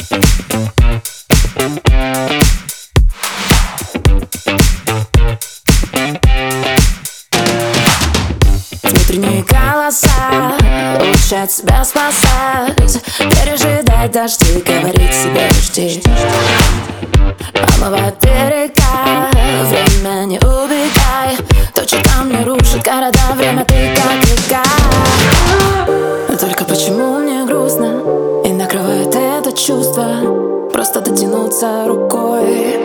Внутренние голоса учат себя спасать, пережидать дожди, говорить себе жди. Омывать берега, время не убегай. Точно там не рушит города, время ты как река. Но только почему мне грустно и накрывает это чувство? Просто дотянуться рукой.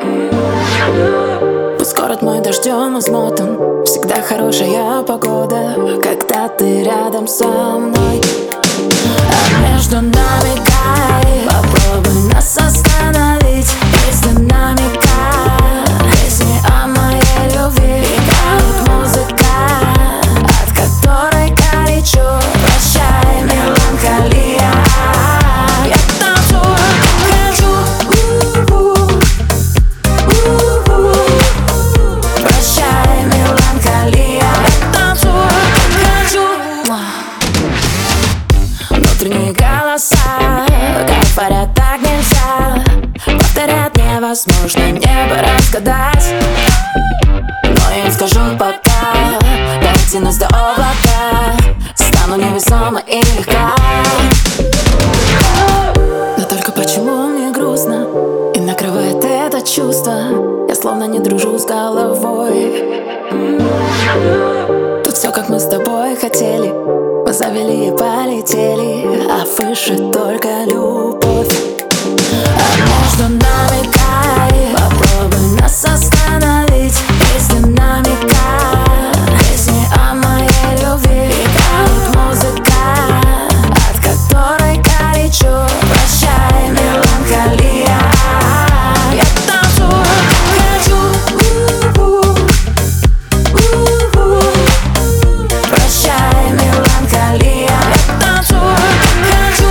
Пусть город мой дождем измотан, всегда хорошая погода, когда ты рядом со мной. А между нами кайф, попробуй нас остановить. Из динамика песни о моей любви, играет музыка, от которой горячо. Прощай, меланхолия. Я танцую, хожу, прощай, меланхолия. Я танцую, хожу. Внутренние голоса говорят, так нельзя. Повторять невозможно, небо разгадать. Но я им скажу пока, дайте нас до облака. Стану невесома и легка. Но только почему мне грустно и накрывает это чувство? Я словно не дружу с головой. Тут все как мы с тобой хотели, мы завели и полетели, а выше только любовь. А между нами кайф, попробуй нас остановить. Из динамика песни о моей любви, играет музыка, от которой горячо. Прощай, меланхолия. Я танцую, хожу, прощай, меланхолия. Я танцую, хожу,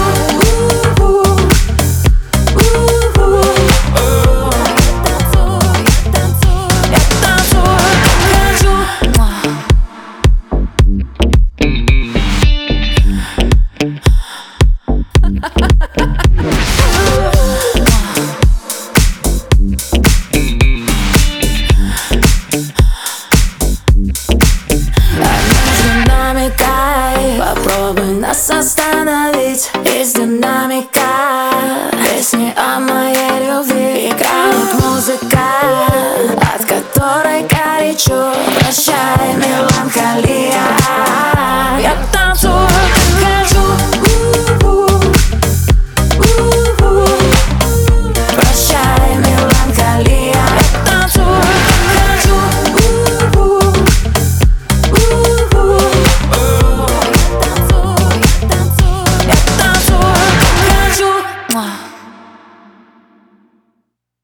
попробуй нас остановить. Из динамика песни о моей любви, играет музыка, от которой горячо.